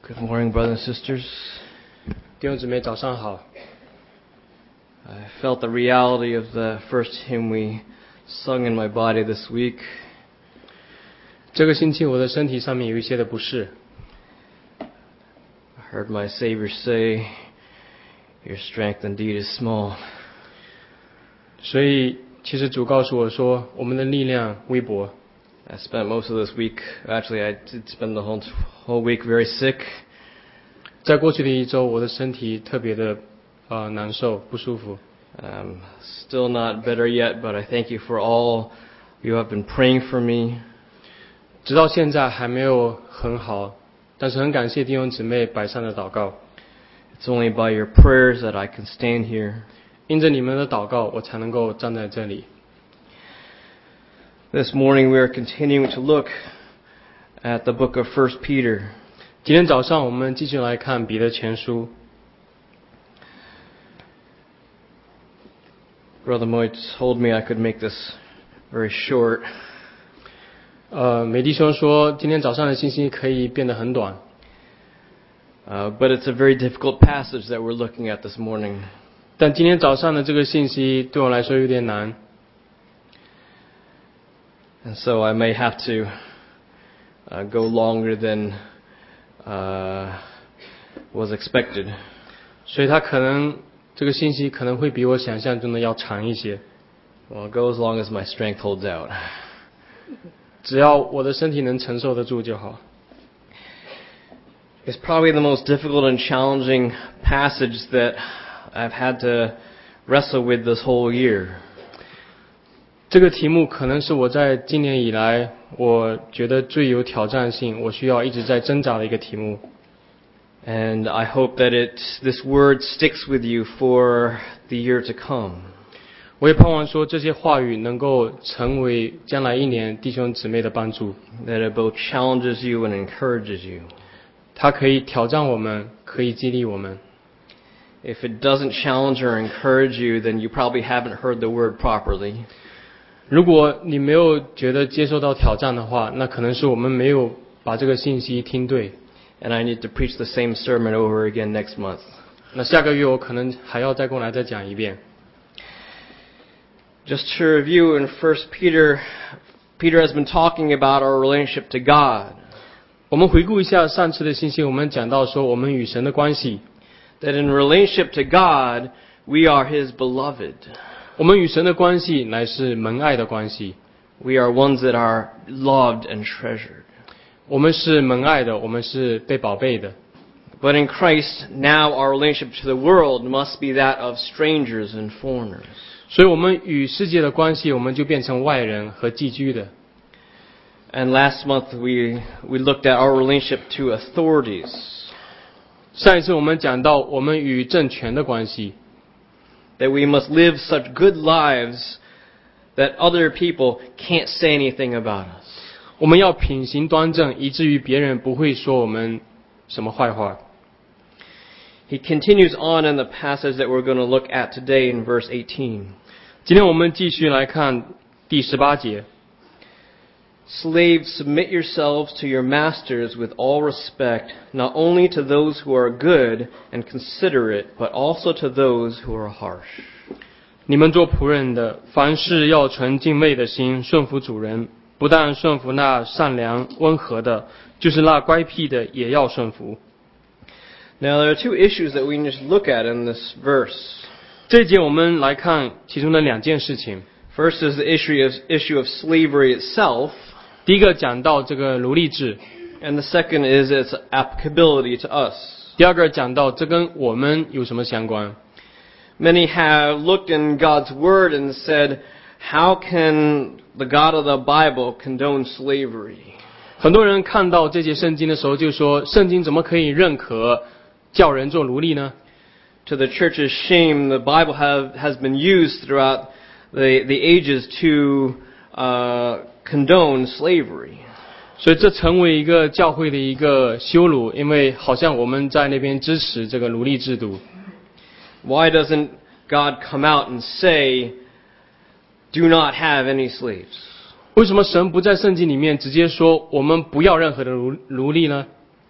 Good morning, brothers and sisters. 弟兄姊妹早上好。 I felt the reality of the first hymn we sung in my body this week. 这个星期我的身体上面有一些的不适。 I heard my Savior say, "Your strength indeed is small." 所以其实主告诉我说，我们的力量微薄。 I spent most of this week, actually I did spend the whole week very sick. 在过去的一周，我的身体特别的难受不舒服。 Still not better yet, but I thank you for all you have been praying for me. 直到现在还没有很好，但是很感谢弟兄姊妹摆上的祷告。 It's only by your prayers that I can stand here. 因着你们的祷告，我才能够站在这里。 This morning we are continuing to look at the book of 1 Peter. 今天早上我们继续来看彼得前书。 Brother Moy told me I could make this very short. 美弟兄说，今天早上的信息可以变得很短。 But it's a very difficult passage that we're looking at this morning. 但今天早上的这个信息对我来说有点难。 And so I may have to go longer than was expected. 所以这个信息可能会比我想象中的要长一些。 Well, go as long as my strength holds out. 只要我的身体能承受得住就好。 It's probably the most difficult and challenging passage that I've had to wrestle with this whole year. 这个题目可能是我在今年以来我觉得最有挑战性，我需要一直在挣扎的一个题目。 And I hope that this word sticks with you for the year to come. 我也盼望说这些话语能够成为将来一年弟兄姊妹的帮助。 That it both challenges you and encourages you. 它可以挑战我们，可以激励我们。 If it doesn't challenge or encourage you, then you probably haven't heard the word properly. 如果你没有觉得接受到挑战的话，那可能是我们没有把这个信息听对。 And I need to preach the same sermon over again next month. 那下个月我可能还要再过来再讲一遍。 Just to review, in 1 Peter, Peter has been talking about our relationship to God. 我们回顾一下上次的信息，我们讲到说我们与神的关系。 That in relationship to God, we are His beloved. 我们与神的关系乃是蒙爱的关系。 We are ones that are loved and treasured. 我们是蒙爱的，我们是被宝贝的。 But in Christ, now our relationship to the world must be that of strangers and foreigners. 所以我们与世界的关系，我们就变成外人和寄居的。 And last month we looked at our relationship to authorities. 上一次我们讲到我们与政权的关系。 That we must live such good lives that other people can't say anything about us. 我们要品行端正，以至于别人不会说我们什么坏话。 He continues on in the passage that we're going to look at today in verse 18. 今天我们继续来看第18节。 Slaves, submit yourselves to your masters with all respect, not only to those who are good and considerate, but also to those who are harsh. 你们做仆人的，凡事要存敬畏的心，顺服主人，不但顺服那善良温和的，就是那乖僻的也要顺服。 Now there are two issues that we need to look at in this verse. 这一节我们来看其中的两件事情。 First is the issue of slavery itself. 第一个讲到这个奴隶制， And the second is its applicability to us. 第二个讲到这跟我们有什么相关。 Many have looked in God's Word and said, how can the God of the Bible condone slavery? 很多人看到这节圣经的时候就说，圣经怎么可以认可叫人做奴隶呢？ To the church's shame, the Bible has been used throughout the ages to condone slavery. 所以这成为一个教会的一个羞辱，因为好像我们在那边支持这个奴隶制度。 Why doesn't God come out and say, do not have any slaves? 为什么神不在圣经里面直接说我们不要任何的奴隶呢？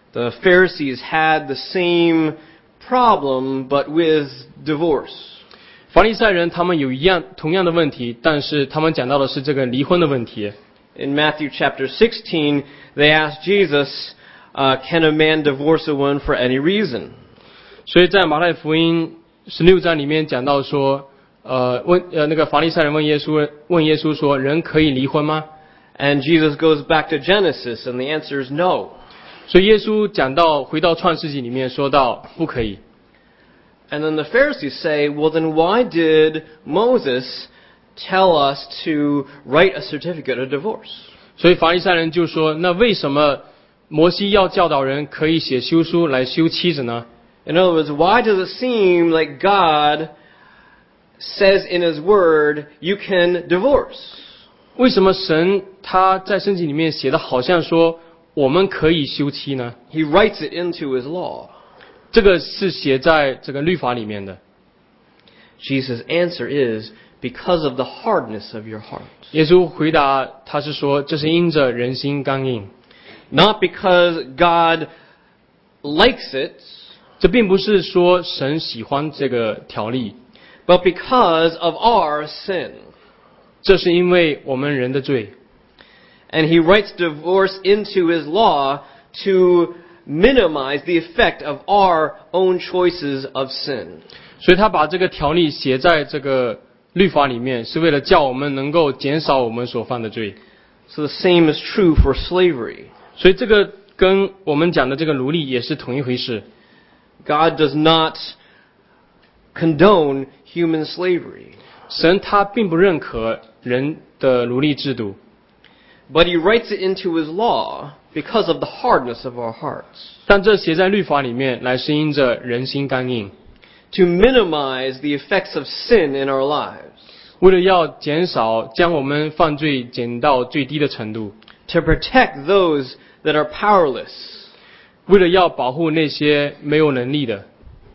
The Pharisees had the same problem, but with divorce. 法利赛人他们有同样的问题，但是他们讲到的是这个离婚的问题。 In Matthew chapter 16, they asked Jesus, can a man divorce a woman for any reason? 所以在马太福音16章里面讲到说，那个法利赛人问耶稣说，人可以离婚吗？ And Jesus goes back to Genesis, and the answer is no. 所以耶稣回到创世纪里面说到不可以。 And then the Pharisees say, well, then why did Moses tell us to write a certificate of divorce? 所以法利赛人就说，那为什么摩西要教导人可以写休书来休妻子呢？ In other words, why does it seem like God says in His Word, you can divorce? 为什么神他在圣经里面写的好像说我们可以休妻呢？ He writes it into His law. 这个是写在这个律法里面的。 Jesus' answer is, because of the hardness of your heart. 耶稣回答他是说，这是因着人心刚硬， Not because God likes it, 这并不是说神喜欢这个条例， but because of our sin. 这是因为我们人的罪。 And He writes divorce into His law to minimize the effect of our own choices of sin. 所以他把这个条例写在这个律法里面，是为了叫我们能够减少我们所犯的罪。 So the same is true for slavery. 所以这个跟我们讲的这个奴隶也是同一回事。 God does not condone human slavery. 神他并不认可人的奴隶制度， But He writes it into His law because of the hardness of our hearts. 但这写在律法里面来是因着人心刚硬， To minimize the effects of sin in our lives. 为了要减少将我们犯罪减到最低的程度， To protect those that are powerless. 为了要保护那些没有能力的。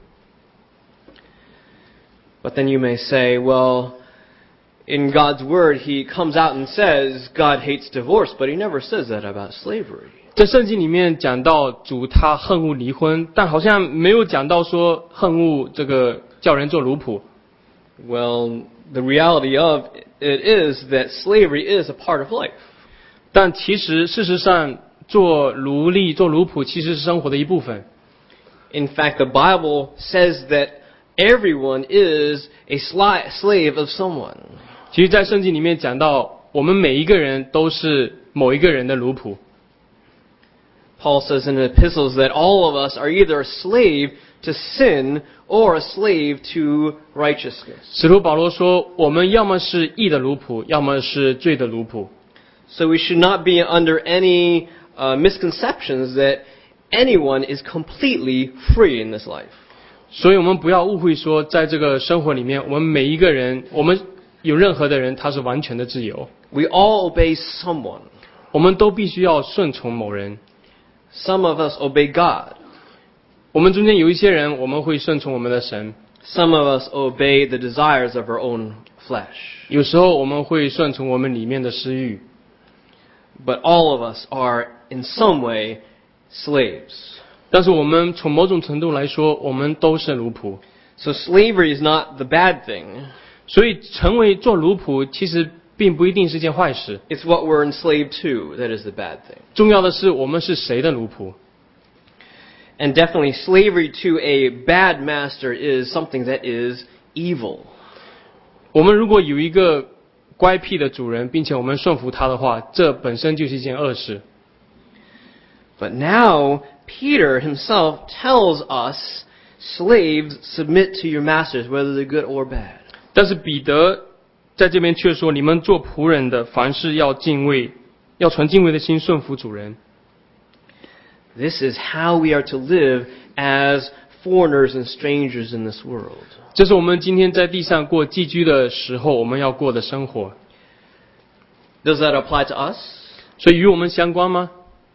But then you may say, well, in God's Word, He comes out and says God hates divorce, but He never says that about slavery. 在圣经里面讲到主他恨恶离婚，但好像没有讲到说恨恶这个叫人做奴仆。 Well, the reality of it is that slavery is a part of life. 但其实事实上，做奴隶、做奴仆其实是生活的一部分。 In fact, the Bible says that everyone is a slave of someone. 其实，在圣经里面讲到，我们每一个人都是某一个人的奴仆。 Paul says in the epistles that all of us are either a slave to sin or a slave to righteousness. 使徒保罗说，我们要么是义的奴仆，要么是罪的奴仆。 So we should not be under any misconceptions that anyone is completely free in this life. 所以我们不要误会说，在这个生活里面，我们每一个人，我们有任何的人，他是完全的自由。 We all obey someone. 我们都必须要顺从某人。 Some of us obey God. 我们中间有一些人，我们会顺从我们的神； Some of us obey the desires of our own flesh. 有时候我们会顺从我们里面的私欲。 But all of us are in some way slaves. 但是我们从某种程度来说，我们都是奴仆。 So slavery is not the bad thing. 所以做奴仆其实并不一定是件坏事。 It's what we're enslaved to that is the bad thing. 重要的是我们是谁的奴仆。 And definitely slavery to a bad master is something that is evil. 我们如果有一个乖僻的主人，并且我们顺服他的话，这本身就是一件恶事。 But now Peter himself tells us, slaves, submit to your masters, whether they're good or bad. 但是彼得在这边却说，你们做仆人的，凡事要敬畏，要存敬畏的心顺服主人。 This is how we are to live as foreigners and strangers in this world. 这是我们今天在地上过寄居的时候，我们要过的生活。 Does that apply to us? 所以与我们相关吗？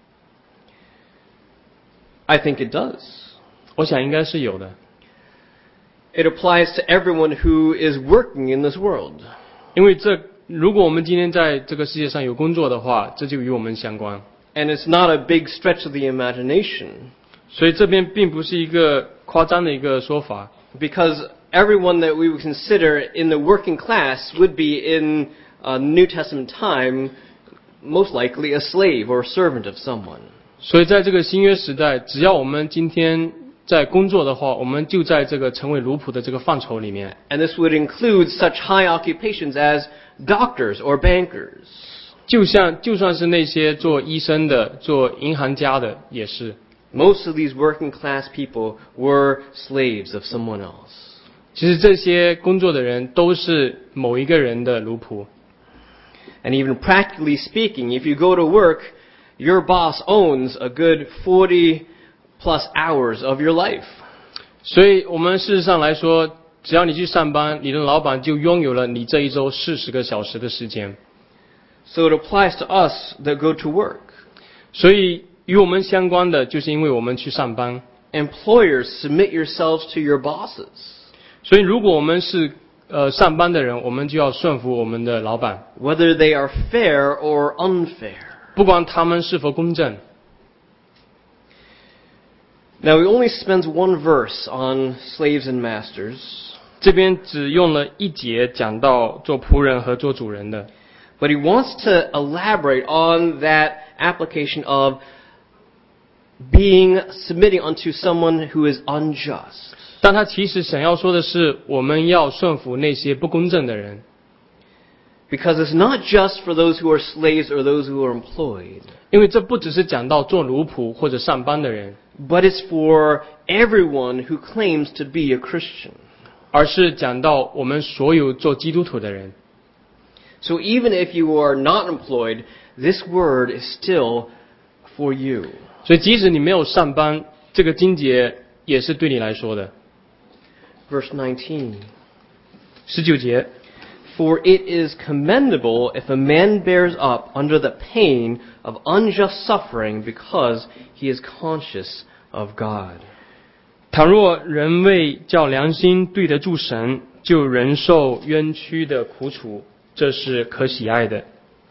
I think it does. 我想应该是有的， It applies to everyone who is working in this world. 因为如果我们今天在这个世界上有工作的话，这就与我们相关。 And it's not a big stretch of the imagination. 所以这边并不是一个夸张的一个说法， Because everyone that we would consider in the working class would be in New Testament time most likely a slave or a servant of someone. 所以在这个新约时代，只要我们今天在工作的话，我们就在这个成为奴仆的这个范畴里面。 And this would include such high occupations as doctors or bankers. 就算是那些做医生的、做银行家的，也是。 Most of these working class people were slaves of someone else. 其实这些工作的人都是某一个人的奴仆。 And even practically speaking, if you go to work, your boss owns a good 40 plus hours of your life. 所以我们事实上来说，只要你去上班，你的老板就拥有了你这一周40个小时的时间。 So it applies to us that go to work. 所以与我们相关的，就是因为我们去上班。 Employers, submit yourselves to your bosses. 所以如果我们是上班的人，我们就要顺服我们的老板， Whether they are fair or unfair. 不管他们是否公正。 Now he only spends one verse on slaves and masters. 这边只用了一节讲到做仆人和做主人的， But he wants to elaborate on that application of submitting unto someone who is unjust. 但他其实想要说的是，我们要顺服那些不公正的人， Because it's not just for those who are slaves or those who are employed, 因为这不只是讲到做奴仆或者上班的人， but it's for everyone who claims to be a Christian. 而是讲到我们所有做基督徒的人。 So even if you are not employed, this word is still for you. 所以即使你没有上班，这个经节也是对你来说的。 Verse 19. 19节， For it is commendable if a man bears up under the pain of unjust suffering because he is conscious of God. 倘若人为叫良心对得住神，就忍受冤屈的苦楚，这是可喜爱的。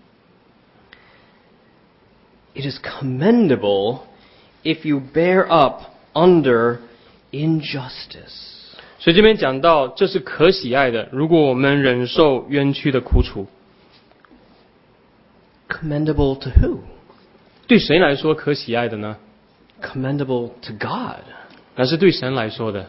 It is commendable if you bear up under injustice. 所以这边讲到，这是可喜爱的。如果我们忍受冤屈的苦楚， Commendable to who? 对谁来说可喜爱的呢？ Commendable to God. 那是对神来说的。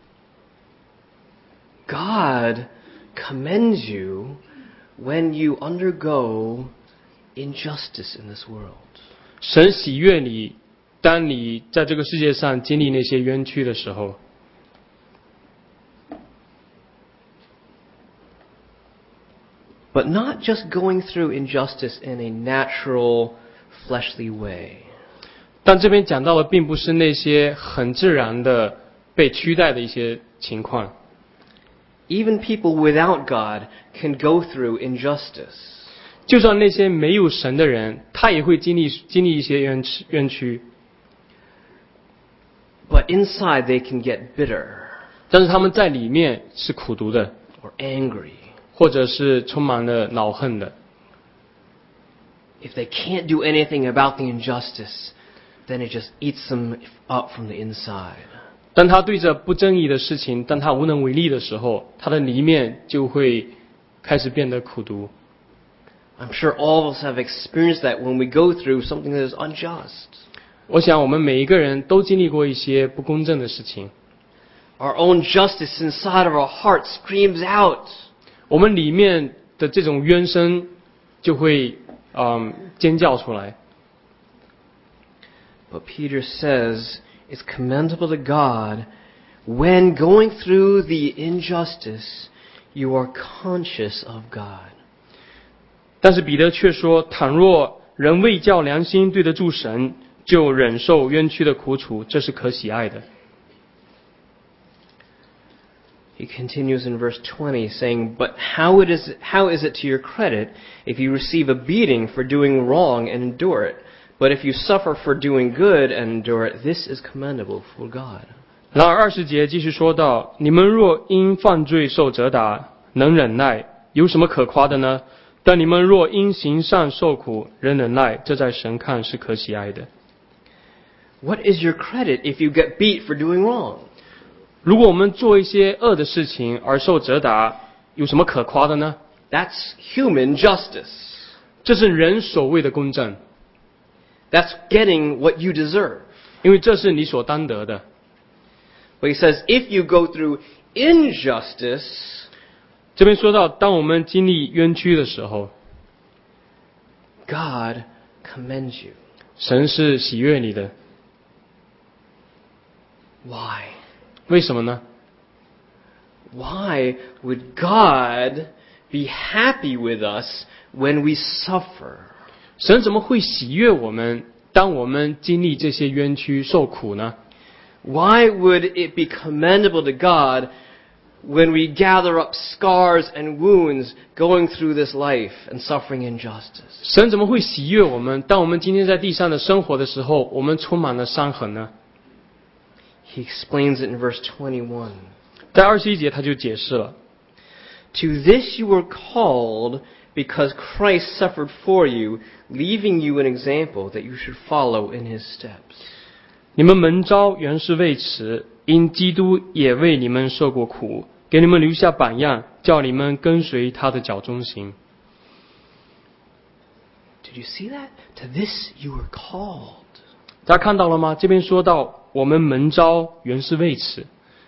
God commends you when you undergo injustice in this world. 神喜悦你，当你在这个世界上经历那些冤屈的时候。 But not just going through injustice in a natural, fleshly way. 但这边讲到的并不是那些很自然的被取代的一些情况。 Even people without God can go through injustice. 就算那些没有神的人，他也会经历一些冤屈， But inside they can get bitter 但是他们在里面是苦毒的， or angry. 或者是充满了恼恨的。 If they can't do anything about the injustice, then it just eats them up from the inside. 当他对着不正义的事情，当他无能为力的时候，他的里面就会开始变得苦毒。 I'm sure all of us have experienced that when we go through something that is unjust. 我想我们每一个人都经历过一些不公正的事情， Our own justice inside of our heart screams out. 我们里面的这种冤声就会尖叫出来。 But Peter says it's commendable to God when going through the injustice, you are conscious of God. 但是彼得却说，倘若人为叫良心对得住神，就忍受冤屈的苦楚，这是可喜爱的。 He continues in verse 20 saying, But how is it to your credit if you receive a beating for doing wrong and endure it? But if you suffer for doing good and endure it, this is commendable for God. 然而20节继续说道：你们若因犯罪受责打，能忍耐，有什么可夸的呢？ 但你们若因行善受苦，仍忍耐，这在神看是可喜爱的。 What is your credit if you get beat for doing wrong? 如果我们做一些恶的事情而受责打，有什么可夸的呢？ That's human justice. 这是人所谓的公正， That's getting what you deserve. 因为这是你所当得的。 But he says, if you go through injustice, 这边说到，当我们经历冤屈的时候， God commends you. 神是喜悦你的。 Why? 为什么呢？ Why would God be happy with us when we suffer? 神怎么会喜悦我们，当我们经历这些冤屈受苦呢？ Why would it be commendable to God when we gather up scars and wounds going through this life and suffering injustice? 神怎么会喜悦我们，当我们今天在地上的生活的时候，我们充满了伤痕呢？ He explains it in verse 21. 在21节他就解释了， To this you were called because Christ suffered for you, leaving you an example that you should follow in his steps. 你们蒙召原是为此，因基督也为你们受过苦，给你们留下榜样，叫你们跟随他的脚中行。 Did you see that? To this you were called. 大家看到了吗？这边说到我们蒙召原是为此。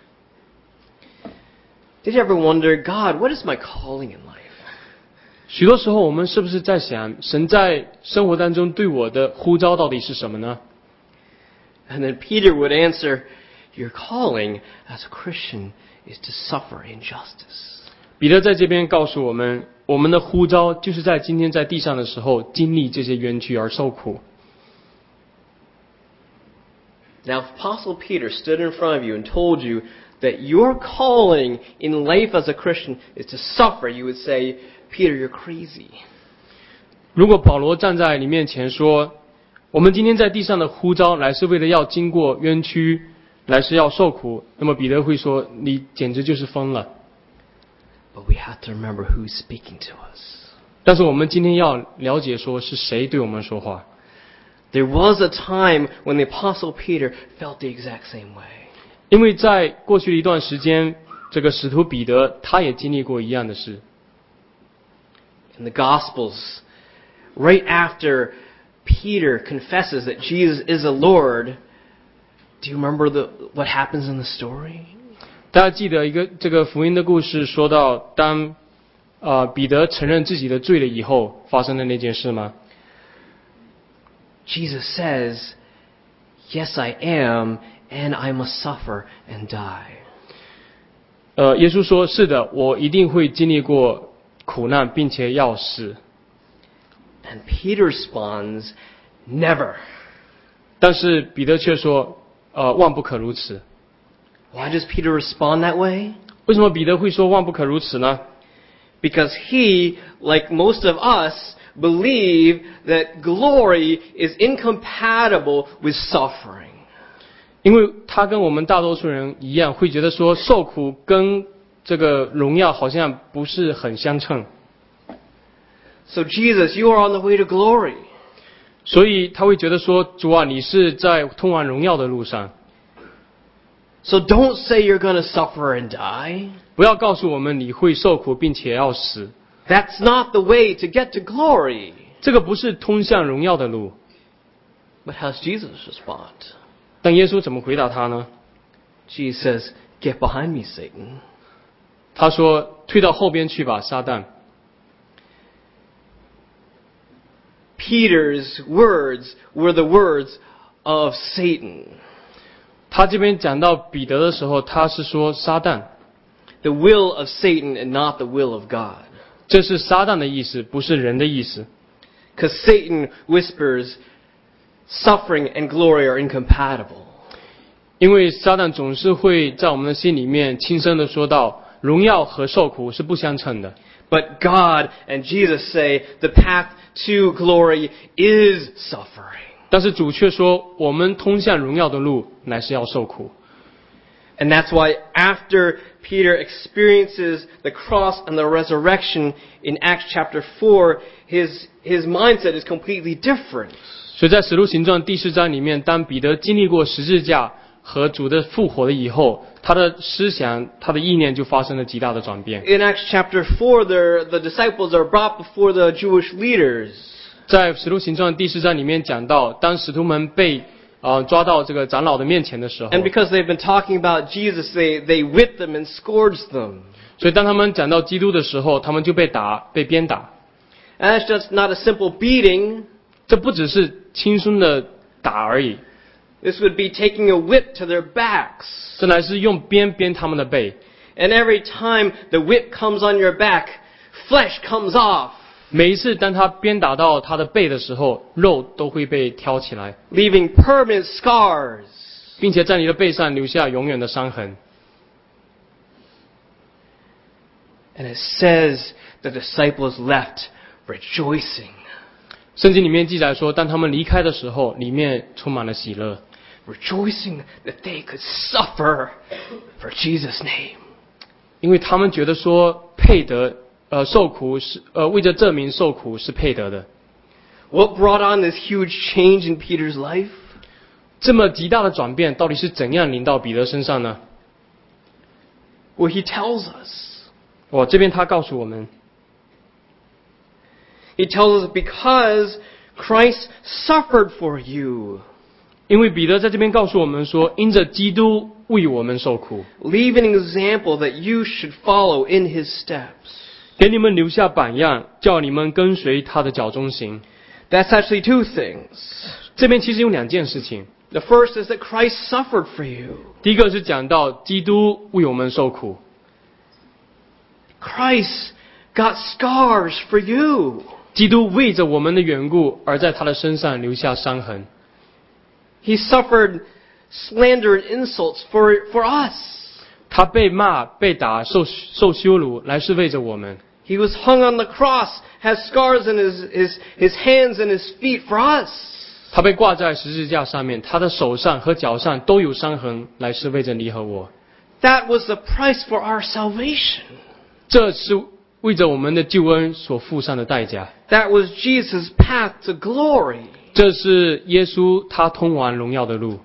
Did you ever wonder, God, what is my calling in life? 许多时候我们是不是在想，神在生活当中对我的呼召到底是什么呢？ And then Peter would answer, your calling as a Christian is to suffer injustice. 彼得在这边告诉我们，我们的呼召就是在今天在地上的时候经历这些冤屈而受苦。 Now, if Apostle Peter stood in front of you and told you that your calling in life as a Christian is to suffer, you would say, Peter, you're crazy. 如果保罗站在你面前说，我们今天在地上的呼召来是为了要经过冤屈，来是要受苦，那么彼得会说，你简直就是疯了。 But we have to remember who's speaking to us. 但是我们今天要了解说是谁对我们说话。 There was a time when the Apostle Peter felt the exact same way. 因为在过去的一段时间，这个使徒彼得他也经历过一样的事。 In the Gospels, right after Peter confesses that Jesus is the Lord, do you remember what happens in the story? 大家记得一个这个福音的故事，说到当彼得承认自己的罪了以后发生的那件事吗？ Jesus says, yes, I am, and I must suffer and die. 耶稣说：“是的，我一定会经历过苦难，并且要死。” And Peter responds, never. 但是彼得却说：“万不可如此。” Why does Peter respond that way? 为什么彼得会说万不可如此呢？ Because he, like most of us, believe that glory is incompatible with suffering. 因为他跟我们大多数人一样，会觉得说受苦跟这个荣耀好像不是很相称。 So Jesus, you are on the way to glory. 所以他会觉得说，主啊，你是在通往荣耀的路上。 So don't say you're going to suffer and die. 不要告诉我们你会受苦并且要死， That's not the way to get to glory. 这个不是通向荣耀的路。 But how does Jesus respond? 但耶稣怎么回答他呢？ Jesus says, get behind me, Satan. 他说：“退到后边去吧，撒旦。” Peter's words were the words of Satan. 他这边讲到彼得的时候，他是说撒旦， The will of Satan and not the will of God. 这是撒旦的意思，不是人的意思。 Because Satan whispers, suffering and glory are incompatible. 因为撒旦总是会在我们的心里面轻声的说到，荣耀和受苦是不相称的。 But God and Jesus say the path to glory is suffering. 但是主却说，我们通向荣耀的路乃是要受苦。 And that's why after Peter experiences the cross and the resurrection in Acts chapter 4, his mindset is completely different. 所以在使徒行传第4章里面，当彼得经历过十字架和主的复活了以后，他的思想、他的意念就发生了极大的转变。 In Acts chapter 4, the disciples are brought before the Jewish leaders. 在使徒行传第4章里面讲到，当使徒们被抓到这个长老的面前的时候， And because they've been talking about Jesus, they whipped them and scourged them. 所以当他们讲到基督的时候，他们就被打、被鞭打。 And that's just not a simple beating. 这不只是轻松的打而已， This would be taking a whip to their backs. 这乃是用鞭他们的背。 And every time the whip comes on your back, flesh comes off, 每一次当他鞭打到他的背的时候，肉都会被挑起来， leaving permanent scars. 并且在你的背上留下永远的伤痕。 And it says the disciples left rejoicing. 圣经里面记载说，当他们离开的时候，里面充满了喜乐， Rejoicing that they could suffer for Jesus' name. 因为他们觉得说配得受苦是为着证明受苦是配得的。 What brought on this huge change in Peter's life? 这么极大的转变到底是怎样临到彼得身上呢？ Well, he tells us. 这边他告诉我们， He tells us because Christ suffered for you, 因为彼得在这边告诉我们说，因着基督为我们受苦， leave an example that you should follow in his steps. 给你们留下榜样，叫你们跟随他的脚中行。 That's actually two things. 这边其实有2件事情， The first is that Christ suffered for you. 第一个是讲到基督为我们受苦， Christ got scars for you. 基督为着我们的缘故而在他的身上留下伤痕， He suffered slander and insults for us. 他被骂、被打、受羞辱，来是为着我们。 He was hung on the cross, has scars in his hands and his feet for us. 他被挂在十字架上面，他的手上和脚上都有伤痕，来是为着你和我。 That was the price for our salvation. 这是为着我们的救恩所付上的代价。 That was Jesus' path to glory. 这是耶稣他通往荣耀的路。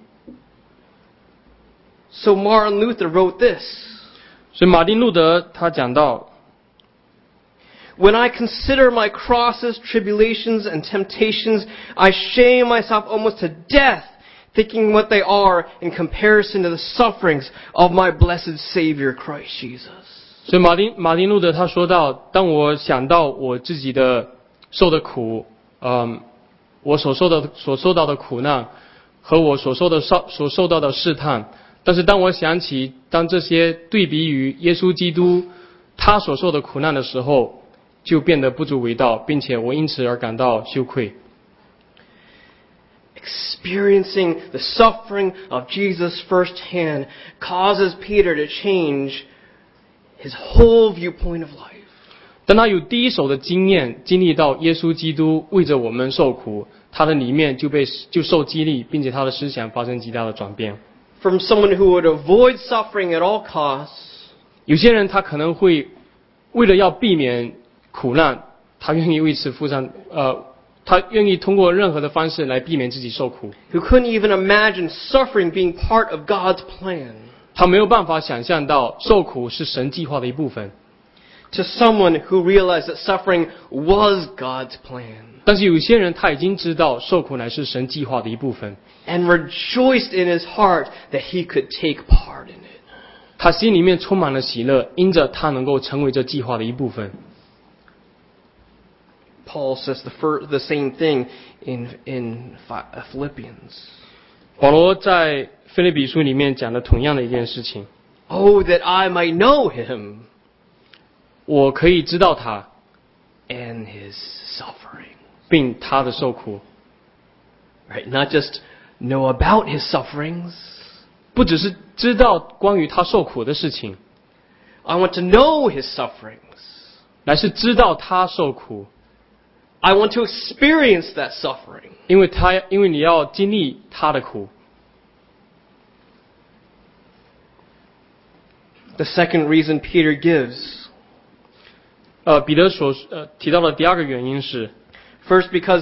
So Martin Luther wrote this. 所以马丁路德他讲到， When I consider my crosses, tribulations, and temptations, I shame myself almost to death, thinking what they are in comparison to the sufferings of my blessed Savior, Christ Jesus. 所以马丁路德他说到，当我想到我自己的受的苦，我所受到的苦难和我所受到的试探，但是当我想起当这些对比于耶稣基督他所受的苦难的时候，就变得不足为道，并且我因此而感到羞愧。 Experiencing the suffering of Jesus firsthand causes Peter to change his whole viewpoint of life. 当他有第一手的经验，经历到耶稣基督为着我们受苦，他的里面就受激励，并且他的思想发生极大的转变。 From someone who would avoid suffering at all costs, 有些人他可能会为了要避免苦难，他愿意为此付上他愿意通过任何的方式来避免自己受苦。 who couldn't even imagine suffering being part of God's plan. 他没有办法想象到受苦是神计划的一部分。 To someone who realized that suffering was God's plan 但是有些人他已经知道受苦乃是神计划的一部分， and rejoiced in his heart that he could take part in it. 他心里面充满了喜乐，因着他能够成为这计划的一部分。 Paul says the same thing in Philippians. 保罗在腓立比书里面讲了同样的一件事情， Oh, that I might know him 我可以知道他， and his suffering. 并他的受苦， Right? Not just know about his sufferings. 不只是知道关于他受苦的事情， I want to know his sufferings. 乃是知道他受苦， I want to experience that suffering. 因为你要经历他的苦。 The second reason Peter gives, 彼得所提到的第二个原因是， first because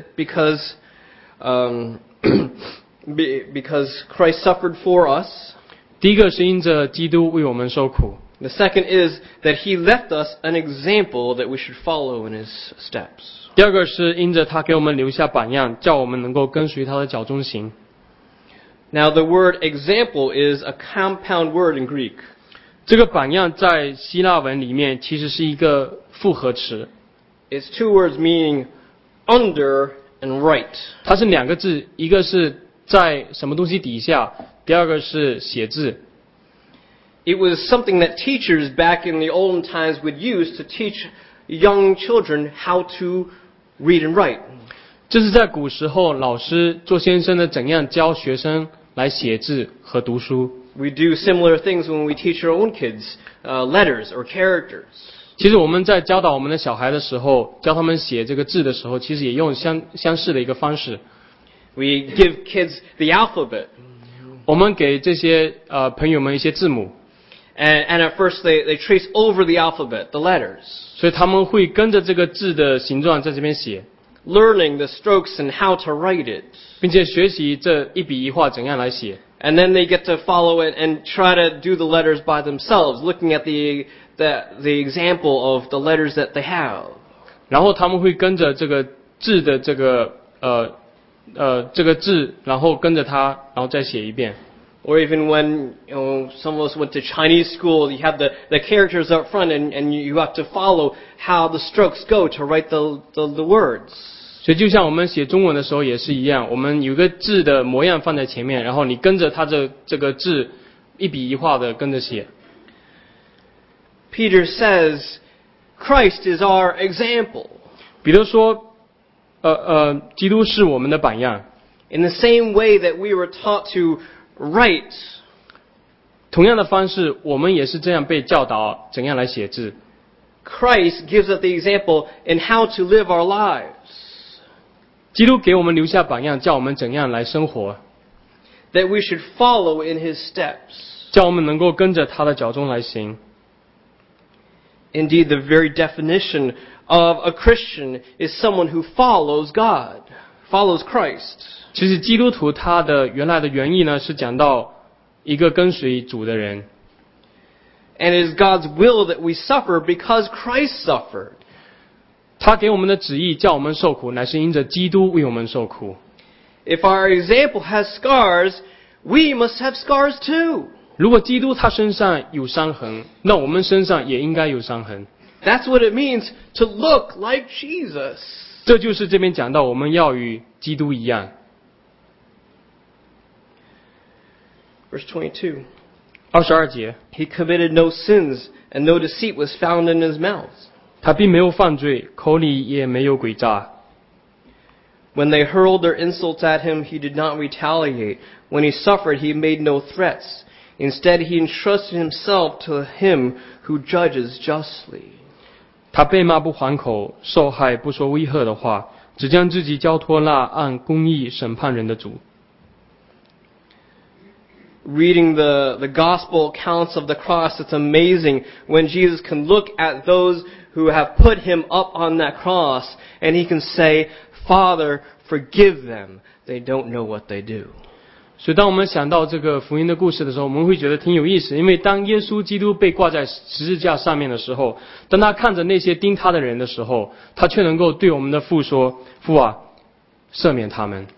Christ suffered for us. 第一个是因着基督为我们受苦， The second is that he left us an example that we should follow in his steps. 第二个是因着他给我们留下榜样，叫我们能够跟随他的脚中行。 Now the word example is a compound word in Greek. 这个榜样在希腊文里面其实是一个复合词， It's two words meaning under and right. 它是两个字，一个是在什么东西底下，第二个是写字。 It was something that teachers back in the olden times would use to teach young children how to read and write. 这是在古时候老师做先生的怎样教学生来写字和读书。 We do similar things when we teach our own kids letters or characters. 其实我们在教导我们的小孩的时候，教他们写这个字的时候，其实也用相似的一个方式。 We give kids the alphabet. 我们给这些朋友们一些字母， And at first they trace over the alphabet, the letters, 所以他们会跟着这个字的形状在这边写， learning the strokes and how to write it. 并且学习这一笔一画怎样来写。 And then they get to follow it and try to do the letters by themselves, looking at the example of the letters that they have. 然后他们会跟着这个字的这个字，然后跟着它，然后再写一遍。 Or even when some of us went to Chinese school, you have the characters up front and you have to follow how the strokes go to write the words. 所以就像我们写中文的时候也是一样，我们有个字的模样放在前面，然后你跟着它这个字一笔一画的跟着写。 Peter says, Christ is our example. 彼得说，基督是我们的榜样。 In the same way that we were taught to write, 同样的方式，我们也是这样被教导怎样来写字。 Christ gives us the example in how to live our lives. 基督给我们留下榜样，叫我们怎样来生活， That we should follow in his steps. 叫我们能够跟着他的脚中来行。 Indeed, the very definition of a Christian is someone who follows God, follows Christ. 其实基督徒他的原来的原意呢，是讲到一个跟随主的人。 And it is God's will that we suffer because Christ suffered. 他给我们的旨意叫我们受苦，乃是因着基督为我们受苦。 If our example has scars, we must have scars too. 如果基督他身上有伤痕，那我们身上也应该有伤痕。 That's what it means to look like Jesus. 这就是这边讲到我们要与基督一样。 Verse 22. 22节， He committed no sins, and no deceit was found in his mouth. 他并没有犯罪，口里也没有诡诈。 When they hurled their insults at him, he did not retaliate. When he suffered, he made no threats. Instead, he entrusted himself to him who judges justly. 他被骂不还口，受害不说威吓的话，只将自己交托那按公义审判人的主。 Reading the gospel accounts of the cross, it's amazing when Jesus can look at those who have put him up on that cross and he can say, Father, forgive them. They don't know what they do. 所以当我们想到这个福音的故事的时候，我们会觉得挺有意思，因为当耶稣基督被挂在十字架上面的时候，当他看着那些钉他的人的时候，他却能够对我们的父说，父啊，赦免他们。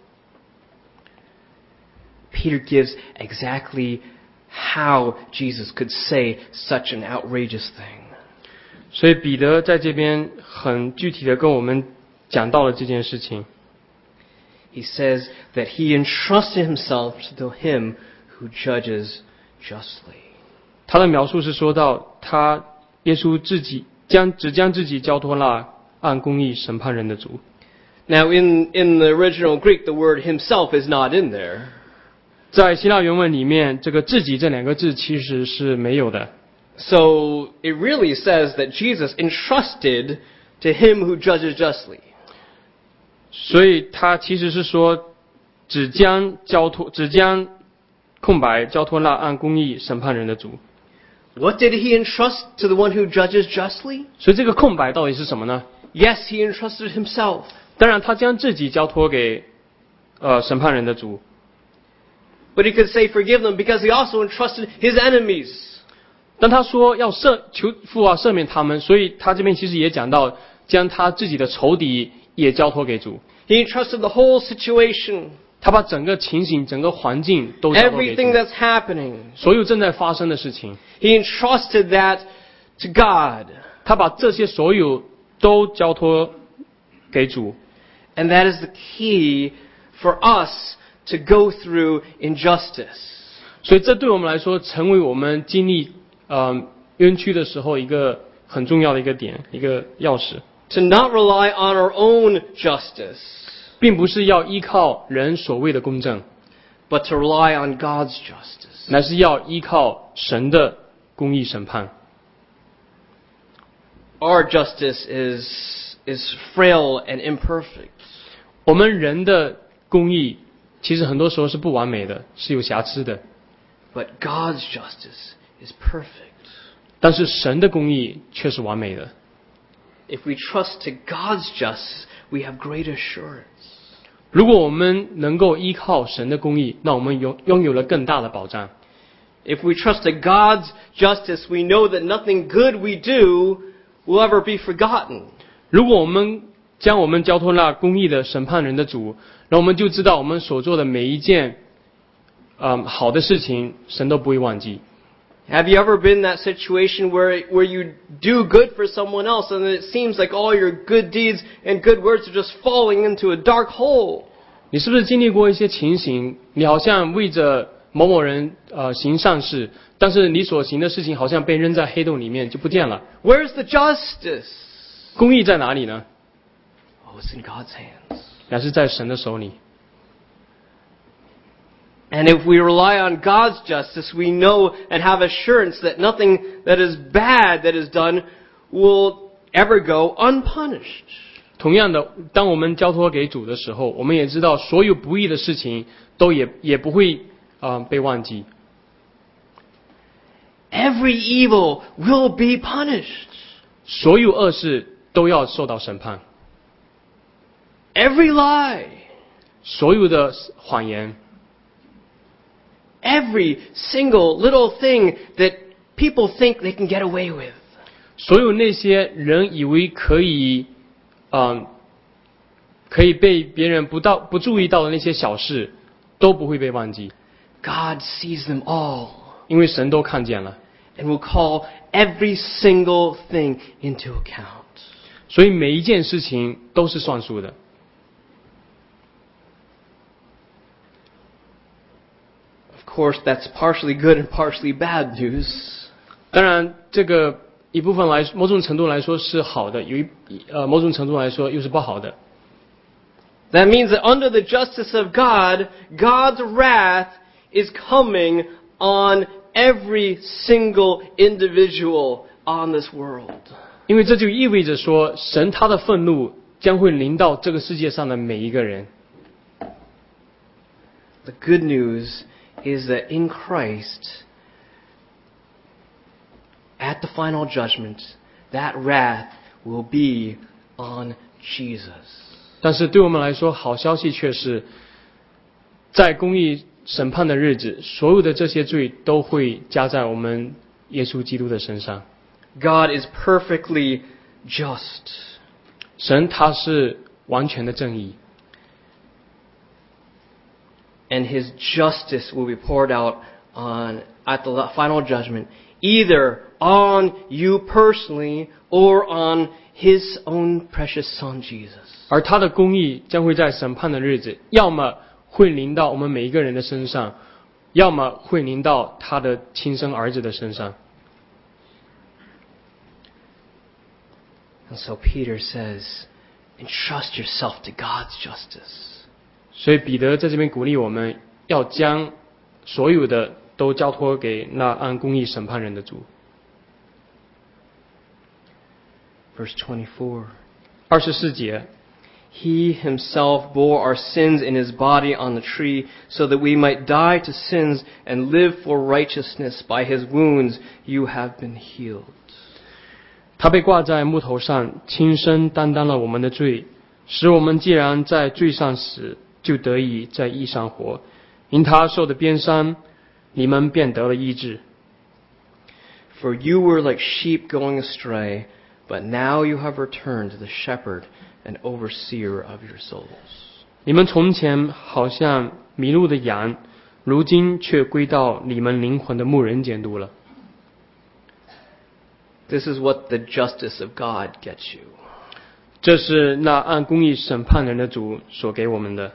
Peter gives exactly how Jesus could say such an outrageous thing. 所以彼得在这边很具体的跟我们讲到了这件事情。 He says that he entrusted himself to him who judges justly. 他的描述是说到他耶稣只将自己交托那按公义审判人的主。 Now in the original Greek, the word himself is not in there. 在希腊原文里面，这个自己这两个字其实是没有的。 So it really says that Jesus entrusted to him who judges justly. 所以他其实是说，只将空白交托那按公义审判人的主。 What did he entrust to the one who judges justly? 所以这个空白到底是什么呢？ Yes, he entrusted himself. 当然，他将自己交托给审判人的主。 But he could say forgive them because he also entrusted his enemies. 当他说要求父啊赦免他们，所以他这边其实也讲到将他自己的仇敌也交托给主。 He entrusted the whole situation. 他把整个情形、整个环境都交托给 Everything 主， that's happening. 所有正在发生的事情， He entrusted that to God. 他把这些所有都交托给主。 And that is the key for us to go through injustice. 所以这对我们来说，成为我们经历冤屈的时候一个很重要的一个点，一个钥匙， To not rely on our own justice, 并不是要依靠人所谓的公正， but to rely on God's justice. 乃是要依靠神的公义审判。 Our justice is frail and imperfect. 我们人的公义其实很多时候是不完美的，是有瑕疵的， But God's justice is perfect. 但是神的公义却是完美的。 If we trust to God's justice, we have great assurance. 如果我们能够依靠神的公义，那我们拥有了更大的保障。 If we trust to God's justice, we know that nothing good we do will ever be forgotten. 如果我们将我们交托那公义的审判人的主，那我们就知道我们所做的每一件好的事情，神都不会忘记。 Have you ever been in that situation where you do good for someone else and it seems like all your good deeds and good words are just falling into a dark hole? 你是不是经历过一些情形？你好像为着某某人行善事，但是你所行的事情好像被扔在黑洞里面就不见了。 Where's the justice? 公义在哪里呢？ Oh, it's in God's hands. 乃是在神的手里。 And if we rely on God's justice, we know and have assurance that nothing that is bad that is done will ever go unpunished. 同样的，当我们交托给主的时候，我们也知道所有不义的事情都也不会被忘记。 Every evil will be punished. 所有恶事都要受到审判， Every lie, 所有的谎言， every single little thing that people think they can get away with. 所有那些人以为可以被别人不注意到的那些小事，都不会被忘记， God sees them all 因为神都看见了。 and will call every single thing into account. 所以每一件事情都是算数的。 Of course, that's partially good and partially bad news. 当然，这个一部分某种程度来说是好的，某种程度来说又是不好的。 That means that under the justice of God, God's wrath is coming on every single individual on this world. 因为这就意味着说，神他的愤怒将会临到这个世界上的每一个人。 The good news is that in Christ, at the final judgment, that wrath will be on Jesus. 但是对我们来说，好消息却是，在公义审判的日子，所有的这些罪都会加在我们耶稣基督的身上。 God is perfectly just. 神他是完全的正义， And His justice will be poured out at the final judgment, either on you personally or on His own precious Son Jesus. 而他的公义将会在审判的日子，要么会临到我们每一个人的身上，要么会临到他的亲生儿子的身上。 And so Peter says, entrust yourself to God's justice. 所以彼得在这边鼓励我们要将所有的都交托给那按公义审判人的主。 Verse 24. 24节， He himself bore our sins in his body on the tree, so that we might die to sins and live for righteousness. By his wounds you have been healed. 他被挂在木头上，亲身担当了我们的罪，使我们既然在罪上死，就得以在义上活。因他受的鞭伤，你们便得了医治。 For you were like sheep going astray, but now you have returned to the shepherd and overseer of your souls. 你们从前好像迷路的羊，如今却归到你们灵魂的牧人监督了。 This is what the justice of God gets you. 这是那按公义审判人的主所给我们的。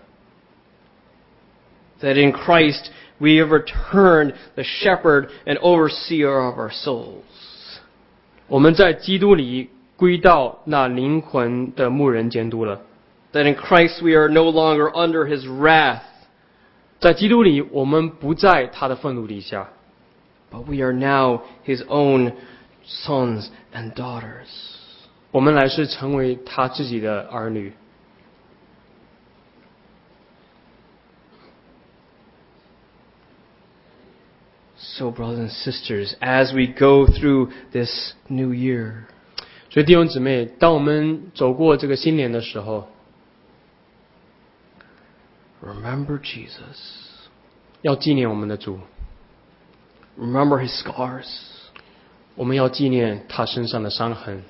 That in Christ we have returned the shepherd and overseer of our souls. 我们在基督里归到那灵魂的牧人监督了。 That in Christ we are no longer under his wrath. 在基督里，我们不在他的愤怒底下， But we are now his own sons and daughters. 我们乃是成为他自己的儿女。 So, brothers and sisters, as we go through this new year, 所以弟兄姊妹，当我们走过这个新年的时候， remember Jesus. 要纪念我们的主， Remember his scars. 我们要纪念他身上的伤痕，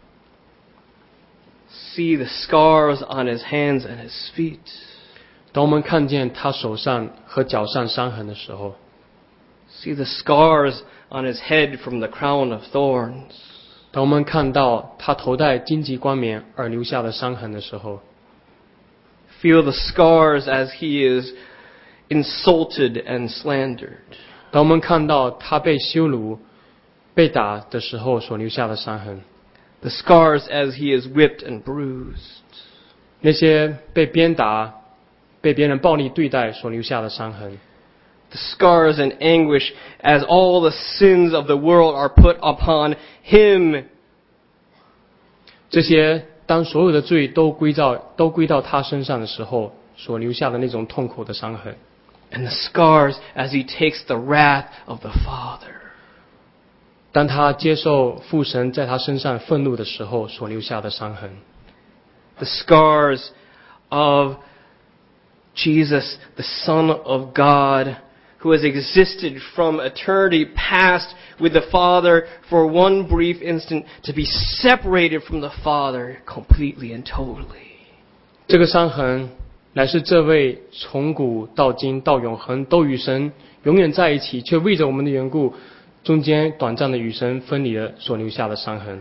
See the scars on his hands and his feet. 当我们看见他手上和脚上伤痕的时候， See the scars on his head from the crown of thorns. 当我们看到他头戴荆棘冠冕而留下的伤痕的时候， Feel the scars as he is insulted and slandered. 当我们看到他被羞辱、被打的时候所留下的伤痕， The scars as he is whipped and bruised. 那些被鞭打、被别人暴力对待所留下的伤痕， The scars and anguish as all the sins of the world are put upon him. 这些当所有的罪都归到他身上的时候所留下的那种痛苦的伤痕， And the scars as he takes the wrath of the Father. 当他接受父神在他身上愤怒的时候所留下的伤痕， The scars of Jesus, the Son of God, who has existed from eternity past with the Father for one brief instant, to be separated from the Father completely and totally. 这个伤痕乃是这位从古到今到永恒都与神永远在一起，却为着我们的缘故，中间短暂的与神分离的所留下的伤痕。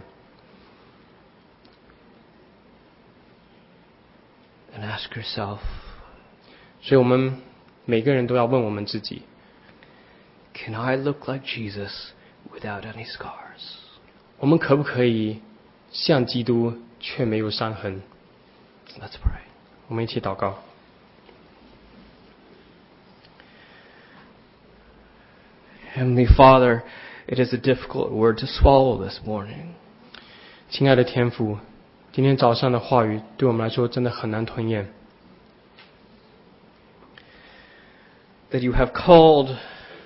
And ask yourself, 所以我们每个人都要问我们自己， can I look like Jesus without any scars? 我们可不可以像基督却没有伤痕？ Let's pray. 我们一起祷告。 Heavenly Father, it is a difficult word to swallow this morning. 亲爱的天父，今天早上的话语对我们来说真的很难吞咽。 That you have called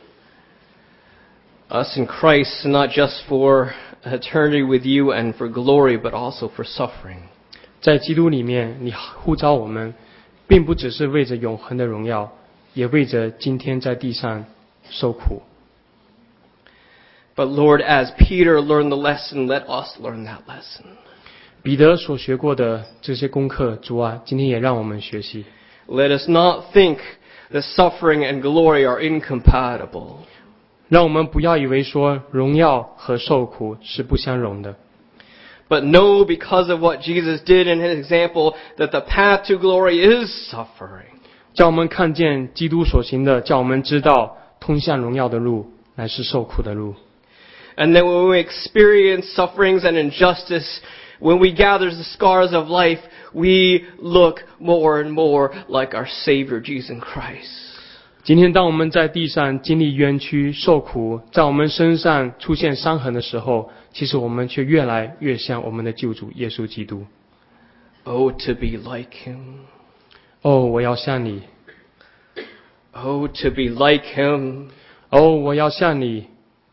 us in Christ not just for eternity with you and for glory, but also for suffering. 在基督里面，你呼召我们，并不只是为着永恒的荣耀，也为着今天在地上受苦。 But Lord, as Peter learned the lesson, let us learn that lesson. 彼得所学过的这些功课，主啊，今天也让我们学习。 Let us not think that suffering and glory are incompatible. 让我们不要以为说荣耀和受苦是不相容的， But know because of what Jesus did in his example that the path to glory is suffering. 叫我们看见基督所行的，叫我们知道通向荣耀的路乃是受苦的路。 And that when we experience sufferings and injustice, when we gather the scars of life, we look more and more like our Savior Jesus Christ. 今天当我们在地上经历冤屈受苦，在我们身上出现伤痕的时候，其实我们却越来越像我们的救主耶稣基督。 Oh, to be like him. 哦，我要像你。 Oh, to be like him. 哦，我要像你，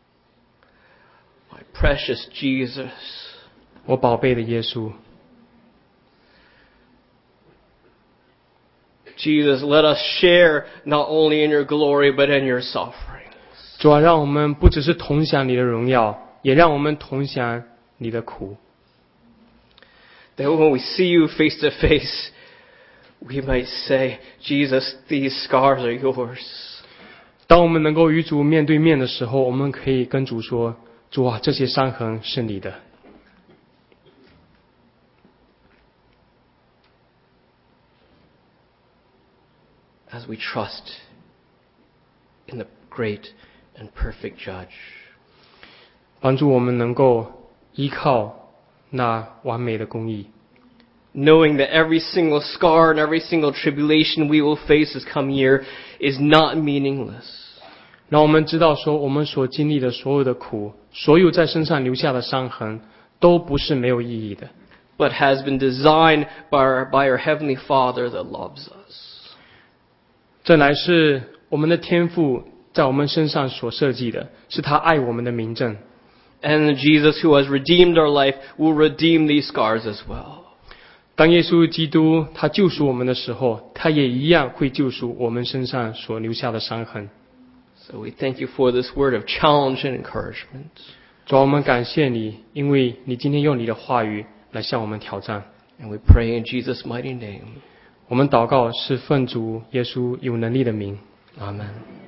My precious Jesus. 我宝贝的耶稣。 Jesus, let us share not only in your glory, but in your suffering. 主啊，让我们不只是同享你的荣耀，也让我们同享你的苦。 That when we see you face to face, we might say, Jesus, these scars are yours. 当我们能够与主面对面的时候，我们可以跟主说：“主啊，这些伤痕是你的。” As we trust in the great and perfect Judge. 帮助我们能够依靠那完美的公义， Knowing that every single scar and every single tribulation we will face this coming year is not meaningless. 让我们知道说，我们所经历的所有的苦，所有在身上留下的伤痕，都不是没有意义的， But has been designed by our Heavenly Father that loves us. 这乃是我们的天父在我们身上所设计的，是他爱我们的明证。 And Jesus who has redeemed our life will redeem these scars as well. 当耶稣基督他救赎我们的时候，他也一样会救赎我们身上所留下的伤痕。 So we thank you for this word of challenge and encouragement. 主啊，我们感谢你，因为你今天用你的话语来向我们挑战。 And we pray in Jesus' mighty name. 我们祷告是奉主耶稣有能力的名。 Amen.